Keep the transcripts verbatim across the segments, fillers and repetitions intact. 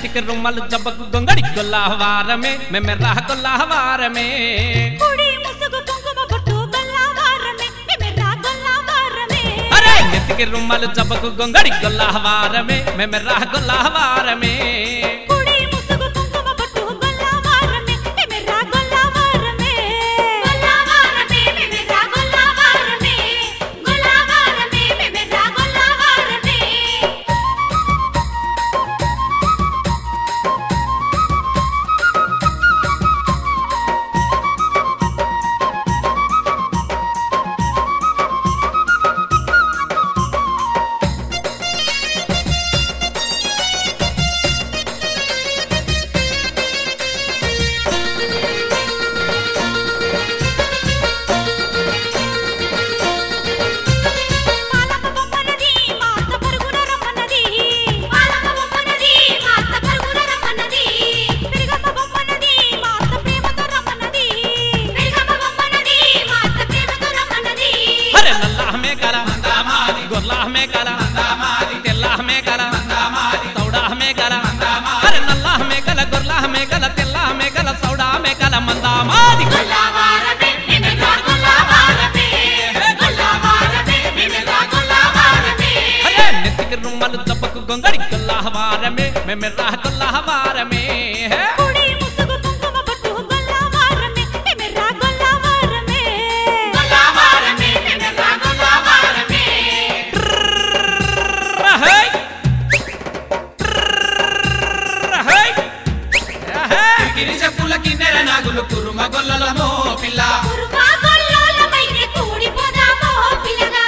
నెత్తికి రుమ్మలు జబ్బకు గొంగడి గొల్లవారమే మెమెర్రా గొల్లవారమే కుడి ముసుగు కుంకుమ బొట్టు గొల్లవారమే మెమెర్రా గొల్లవారమే అరే నెత్తికి రుమ్మలు జబ్బకు గొంగడి గొల్లవారమే మెమెర్రా గొల్లవారమే కుడి ముసుగు కుంకుమ బొట్టు గొల్లవారమే మెమెర్రా గొల్లవారమే గొల్లవారమే మెమెర్రా గొల్లవారమే గొల్లవారమే మెమెర్రా గొల్లవారమే మందామాది గొల్లవారమే మెమెర్రా గొల్లవారమే గొల్లవారమే మెమెర్రా గొల్లవారమే అరే నెత్తికి రుమ్మలు జబ్బకు గొంగడి గొల్లవారమే మెమెర్రా గొల్లవారమే కుడి ముసుగు కుంకుమ బొట్టు గొల్లవారమే మెమెర్రా గొల్లవారమే గొల్లవారమే మెమెర్రా గొల్లవారమే హై హై గిరి చెప్పుల కిన్నెర నాగులు కురుమ గొల్లల మో పిల్ల కురుమా గొల్లోలమైతే కూడిపోదామో పిల్లగా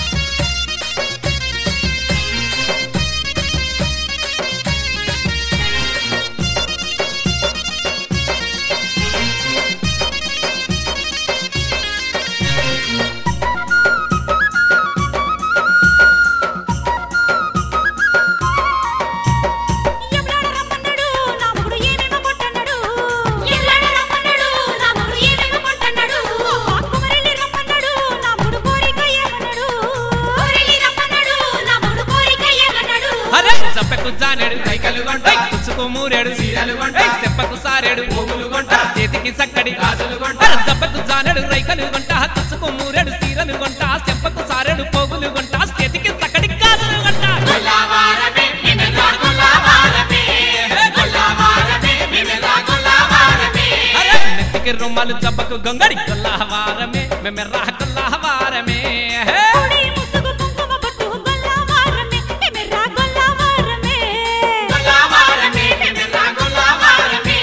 ఎవ్వడ రమ్మన్నాడు నా మొగుడు ఏమేమో కొట్టన్నాడు ఎవ్వడ రమ్మన్నాడు నా మొగుడు ఏమేమో కొట్టన్నాడు కుమరెల్లి రమ్మన్నాడు నా మొగుడు కోరిక ఏమన్నాడు కోరెల్లి రమ్మన్నాడు నా మొగుడు కోరిక ఏమన్నాడు అరే జబ్బకు జానెడు కైకలు గొంట పుచ్చుకు మూరెడు చీరలు గొంట చెప్పకు సారెడు పోగులు గొంట చేతికి సక్కడి గాజులు గొంట అరే జబ్బకు జానెడు రైకలు గొంట తుచ్చుకు మూరెడు సీరలు గొంట చెప్పకు సారెడు పోగులు గొంట చేతికి సక్కడి గాజులు గొంట గొల్లవారమే మెమెర్రా గొల్లవారమే గొల్లవారమే మెమెర్రా గొల్లవారమే అరే నెత్తికి రుమ్మలు జబ్బకు గొంగడి గొల్లవారమే మెమెర్రా గొల్లవారమే కుడి ముసుగు కుంకుమ బొట్టు గొల్లవారమే మెమెర్రా గొల్లవారమే గొల్లవారమే మెమెర్రా గొల్లవారమే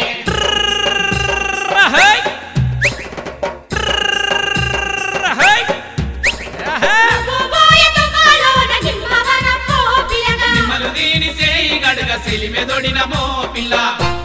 హై హై గోబోయ దుకాలోన నిమ్మవనమో పిల్లగా నిమ్మలు దీని సేయి గడుగ సెలిమెదొడిన మో పిల్ల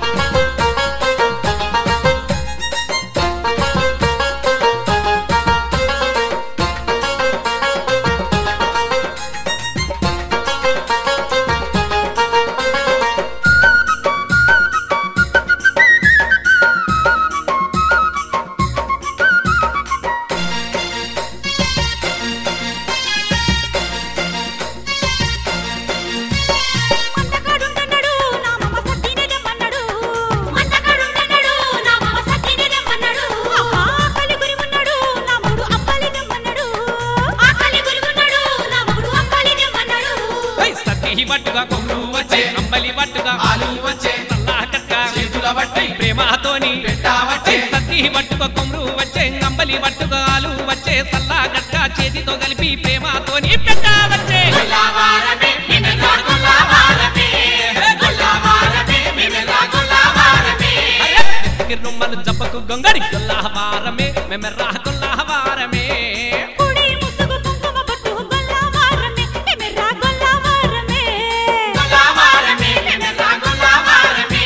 మందకాడుండన్నాడు నా మమ సత్తినే దమ్మన్నాడు మందకాడుండన్నాడు నా మమ సత్తినే దమ్మన్నాడు ఆకలి గురి ఉన్నాడు నా మొగుడు అప్పలి దమ్మన్నాడు ఆకలి గురి ఉన్నాడు నా మొగుడు అప్పలి దమ్మన్నాడు హై సత్తి బట్టుగా కొమ్ము వచ్చే అంబలి బట్టుగా ఆలు వచ్చే సల్లా కట్ట చేతుల బట్టి ప్రేమతోని పెట్టా వచ్చే సత్తి బట్టుక కొమ్రు వచ్చే అంబలి బట్టుగా ఆలు వచ్చే సల్లా కట్ట చేతితో కలిపి ప్రేమతోని పెట్ట వచ్చే గొల్లవారమే మెమెర్రా గొల్లవారమే గొల్లవారమే మెమెర్రా గొల్లవారమే అరే నెత్తికి రుమ్మలు జబ్బకు గొంగడి గొల్లవారమే మెమెర్రా గొల్లవారమే కుడి ముసుగు కుంకుమ బొట్టు గొల్లవారమే మెమెర్రా గొల్లవారమే గొల్లవారమే మెమెర్రా గొల్లవారమే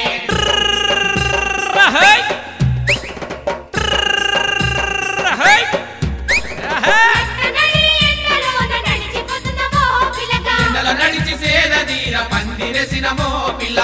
హై హై నడి ఎండలోన నడిచిపోతున్నమో పిల్లగా ఎండల నడిచి సేద తీర పందిరేసిన మో పిల్ల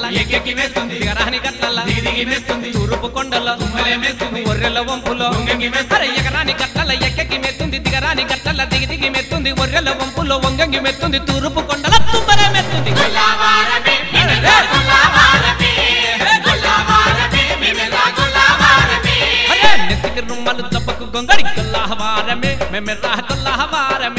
ఎక్కెక్కి వేస్తుంది దిగరాని గట్లల్ల దిగి దిగి వేస్తుంది తూర్పు కొండల తుమ్మలే వేస్తుంది ఒర్రెల వంపులో వంగంగి వేస్తుంది అరే ఎగరాని గట్లల ఎక్కకి మెత్తుంది దిగరాని గట్లల దిగి దిగి మెత్తుంది ఒర్రెల వంపులో వంగంగి మెత్తుంది తూర్పు కొండల తుమ్మరే మెత్తుంది గొల్లవారమే మిమెల్ల గొల్లవారమే గొల్లవారమే మిమెల్ల గొల్లవారమే అరే నెత్తికి రుమ్మలు తప్పకు గొంగడి గొల్లవారమే మెమెర్రా గొల్లవారమే